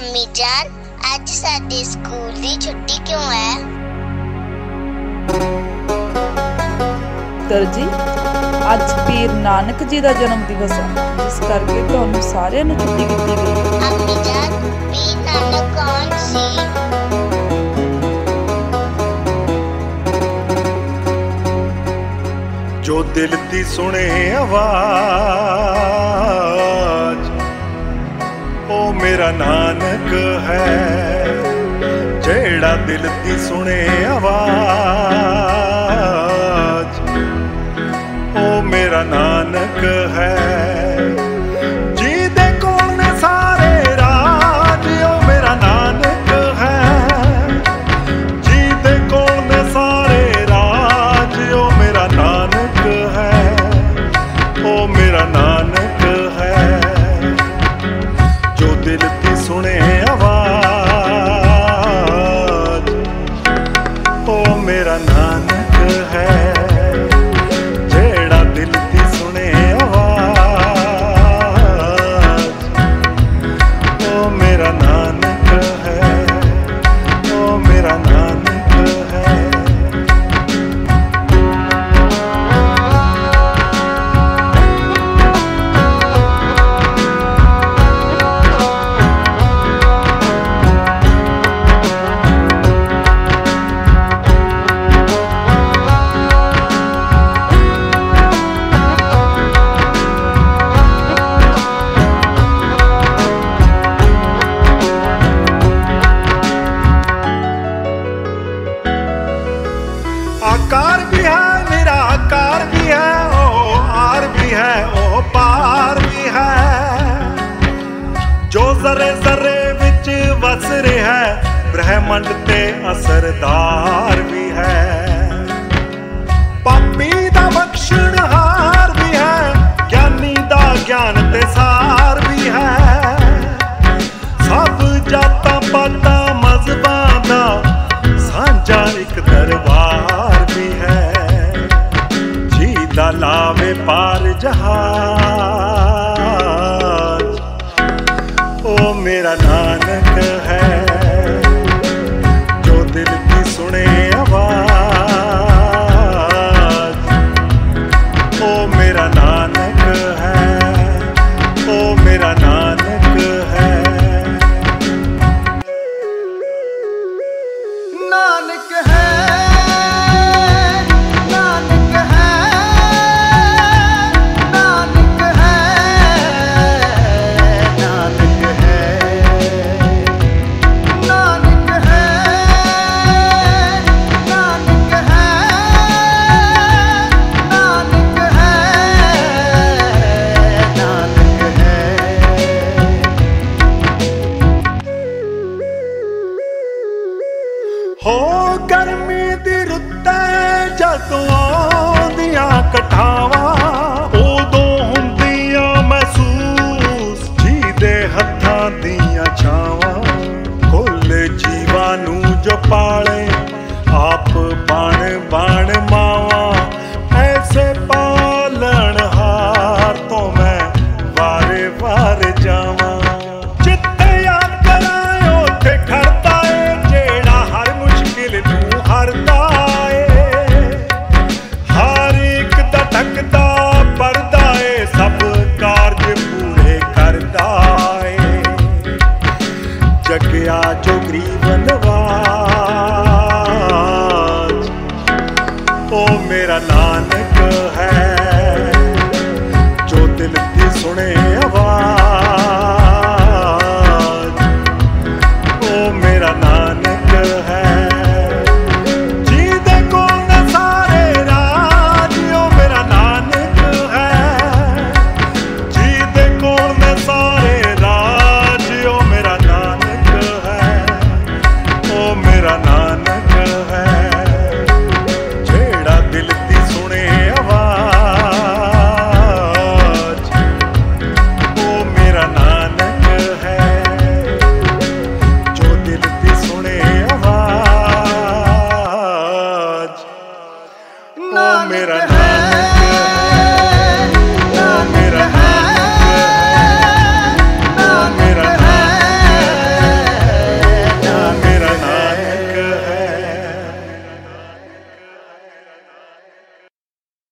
अम्मी जान, आज साडे स्कूल दी छुट्टी क्यों है? दर्जी, आज पीर नानक जी का जन्म दिवस है, जिस करके तुहानू सारिਆਂ ਨੂੰ छुट्टी की गई। अम्मी जान, पीर नानक कौन सी? जो दिल दी सुने आवाज, ओ मेरा नानक है। जेड़ा दिल दी सुने आवाज, ओ मेरा नानक है। जी दे कोल ने सारे राज, ओ मेरा नानक है। जी दे कोल ने सारे राज, ओ मेरा नानक है। ओ मेरा नानक है। जो दिल की सुने आवाज, ओ मेरा नानक है। जेड़ा दिल की सुने आवाज, ओ मेरा नानक है। ओ मेरा नानक है। आकार भी है मेरा, आकार भी है, ओ आर भी है, ओ पार भी है। जो जरे जरे विच वस रहा है, ब्रह्मंड ते असरदार भी है। पापी दा बख्शणहार भी है, ज्ञानी दा ज्ञान ते सार भी है। सब जातां पातां मजहबां दा सांझा एक दरबार भी है। जी दा लावे पार जहाज, ओ मेरा नानक है। जो दिल की सुने आवाज, ओ मेरा नानक है। ओ मेरा नानक है। नानक है, नानक है, नानक है, नानक है, नानक है, नानक है, नानक है, नानक है। हो गर्मी दी रुत्ते जदों आउंदियां कठावां, उदों हुंदियां महसूस जी दे हत्थां दियां छावां। कुल जीवां नूं जो पाले आप बण बण मावां, ऐसे पालणहार तो मैं वारे वार जावां। जिथे याद कराए उथे खड़दा ए, जेड़ा हर मुश्किल नूं हरदा ए। हर एक दा ढकदा परदा ए, सब कारज पूरे करदा ए। जग्या जो गरीब नवाज, ओ मेरा नानक है। जो दिल की सुने आवाज, ओ मेरा नानक है। जी दे कोल ने सारे राज, ओ मेरा नानक है। जी दे कोल ने सारे राज, ओ मेरा नानक है। ओ मेरा नानक है। जेड़ा दिल दी सुने आवाज, ओ मेरा नानक है। जो दिल दी सुने आवाज, ओ मेरा